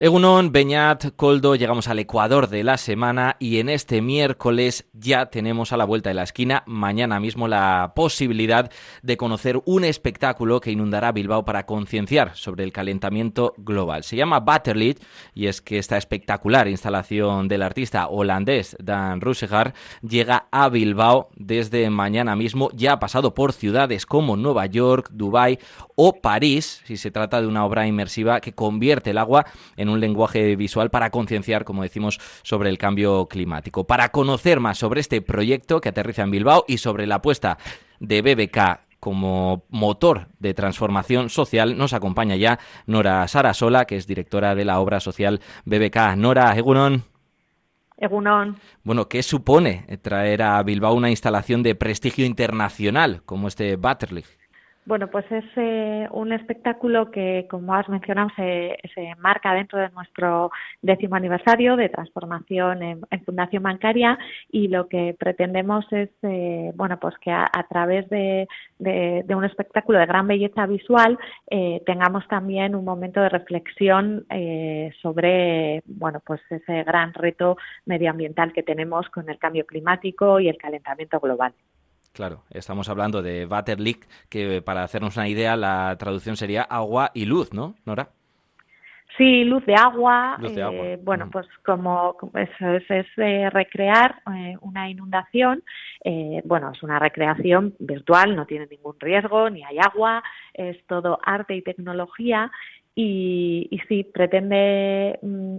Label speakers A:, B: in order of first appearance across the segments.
A: Egunon, Beñat, Koldo, llegamos al Ecuador de la semana y en este miércoles ya tenemos a la vuelta de la esquina, mañana mismo, la posibilidad de conocer un espectáculo que inundará Bilbao para concienciar sobre el calentamiento global. Se llama Waterlicht y es que esta espectacular instalación del artista holandés Dan Roosegaard llega a Bilbao desde mañana mismo. Ya ha pasado por ciudades como Nueva York, Dubái o París, si se trata de una obra inmersiva que convierte el agua en un lenguaje visual para concienciar, como decimos, sobre el cambio climático. Para conocer más sobre este proyecto que aterriza en Bilbao y sobre la apuesta de BBK como motor de transformación social, nos acompaña ya Nora Sarasola, que es directora de la obra social BBK. Nora, egunon.
B: Egunon.
A: Bueno, ¿qué supone traer a Bilbao una instalación de prestigio internacional como este Waterlicht?
B: Bueno, pues es un espectáculo que, como has mencionado, se marca dentro de nuestro 10º aniversario de transformación en Fundación Bancaria, y lo que pretendemos es, pues que a través de un espectáculo de gran belleza visual tengamos también un momento de reflexión sobre, pues ese gran reto medioambiental que tenemos con el cambio climático y el calentamiento global.
A: Claro, estamos hablando de Waterlicht, que para hacernos una idea la traducción sería agua y luz, ¿no, Nora?
B: Sí, luz de agua.
A: Luz de agua.
B: Pues como eso es recrear una inundación. Es una recreación virtual, no tiene ningún riesgo, ni hay agua, es todo arte y tecnología. Y sí, pretende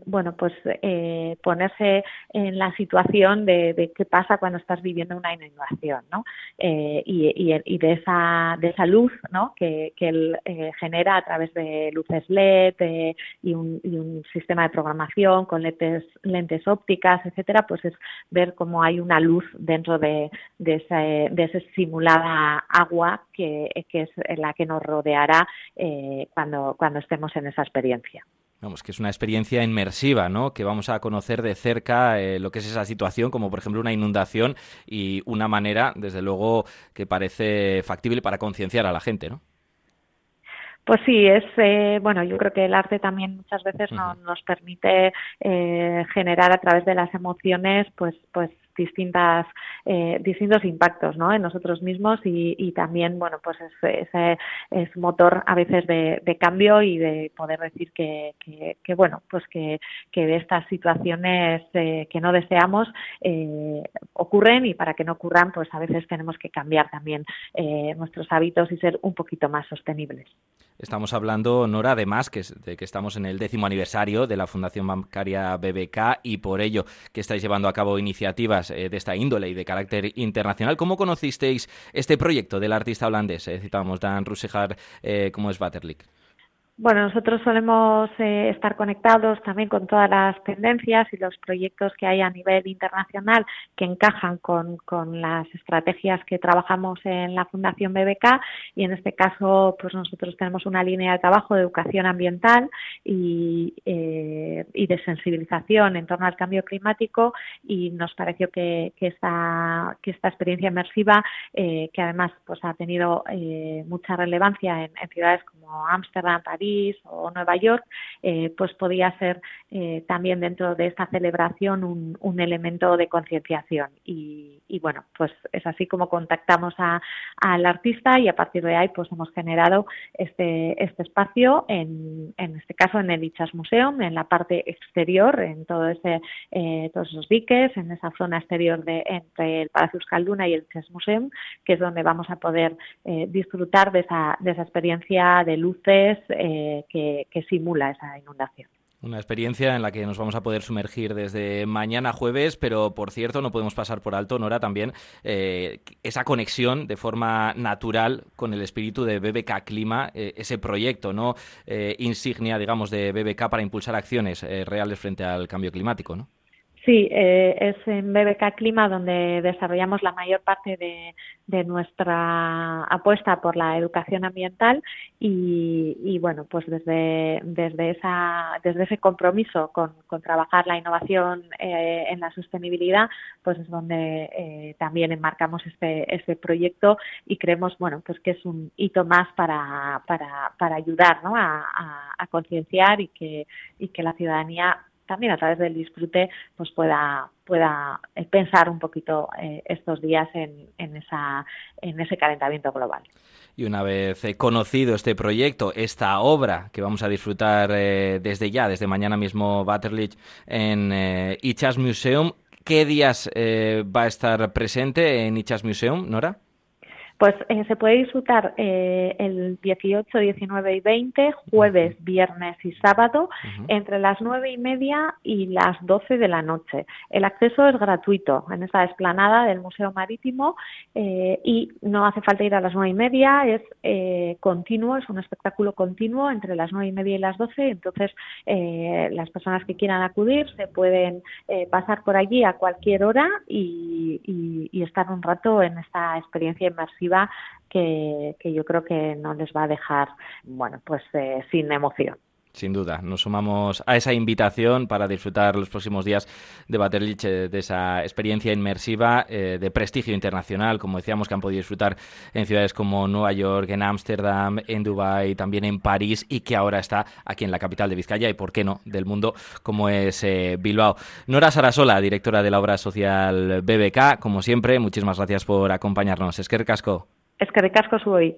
B: ponerse en la situación de qué pasa cuando estás viviendo una inundación, ¿no? Y de esa luz, ¿no? que él genera a través de luces LED y un sistema de programación con lentes ópticas, etcétera, pues es ver cómo hay una luz dentro de esa simulada agua que es la que nos rodeará cuando estemos en esa experiencia.
A: Vamos, que es una experiencia inmersiva, ¿no? Que vamos a conocer de cerca lo que es esa situación, como por ejemplo una inundación, y una manera, desde luego, que parece factible para concienciar a la gente, ¿no?
B: Pues sí, yo creo que el arte también muchas veces nos permite generar a través de las emociones, pues distintos impactos, ¿no? En nosotros mismos y también, es motor a veces de cambio y de poder decir que de estas situaciones que no deseamos ocurren, y para que no ocurran, pues a veces tenemos que cambiar también nuestros hábitos y ser un poquito más sostenibles.
A: Estamos hablando, Nora, además, de que estamos en el 10º aniversario de la Fundación Bancaria BBK, y por ello que estáis llevando a cabo iniciativas de esta índole y de carácter internacional. ¿Cómo conocisteis este proyecto del artista holandés? Citamos Dan Roosegaard, como es Waterlicht.
B: Bueno, nosotros solemos estar conectados también con todas las tendencias y los proyectos que hay a nivel internacional que encajan con las estrategias que trabajamos en la Fundación BBK, y en este caso pues nosotros tenemos una línea de trabajo de educación ambiental y de sensibilización en torno al cambio climático, y nos pareció que esta experiencia inmersiva, que además pues ha tenido mucha relevancia en ciudades como Ámsterdam, París o Nueva York, pues podía ser también dentro de esta celebración un elemento de concienciación, y bueno, pues es así como contactamos al artista, y a partir de ahí pues hemos generado este espacio en este caso en el Museum, en la parte exterior, en todos esos diques, en esa zona exterior entre el Palacio Euskalduna y el Museum, que es donde vamos a poder disfrutar de esa experiencia de luces que simula esa inundación.
A: Una experiencia en la que nos vamos a poder sumergir desde mañana jueves, pero por cierto no podemos pasar por alto, Nora, también esa conexión de forma natural con el espíritu de BBK Clima, ese proyecto, ¿no? Insignia, digamos, de BBK para impulsar acciones reales frente al cambio climático, ¿no?
B: Sí, es en BBK Clima donde desarrollamos la mayor parte de nuestra apuesta por la educación ambiental y bueno, pues desde ese compromiso con trabajar la innovación en la sostenibilidad, pues es donde también enmarcamos este proyecto y creemos, bueno, pues que es un hito más para ayudar, ¿no?, a concienciar y que la ciudadanía también a través del disfrute pues pueda pensar un poquito estos días en ese calentamiento global.
A: Y una vez conocido este proyecto, esta obra que vamos a disfrutar desde mañana mismo, Baterlich, en ICHAS Museum, ¿qué días va a estar presente en ICHAS Museum, Nora?
B: Pues se puede disfrutar el 18, 19 y 20, jueves, viernes y sábado, entre las 9:30 y las 12 de la noche. El acceso es gratuito en esta explanada del Museo Marítimo y no hace falta ir a las 9:30, es continuo, es un espectáculo continuo entre las 9:30 y las 12. Entonces, las personas que quieran acudir se pueden pasar por allí a cualquier hora y estar un rato en esta experiencia inmersiva que yo creo que no les va a dejar, bueno, pues sin emoción.
A: Sin duda, nos sumamos a esa invitación para disfrutar los próximos días de Baterlich, de esa experiencia inmersiva de prestigio internacional, como decíamos, que han podido disfrutar en ciudades como Nueva York, en Ámsterdam, en Dubái, también en París, y que ahora está aquí en la capital de Vizcaya y, por qué no, del mundo, como es Bilbao. Nora Sarasola, directora de la obra social BBK, como siempre, muchísimas gracias por acompañarnos. Eskerrik asko.
B: Eskerrik asko zuei.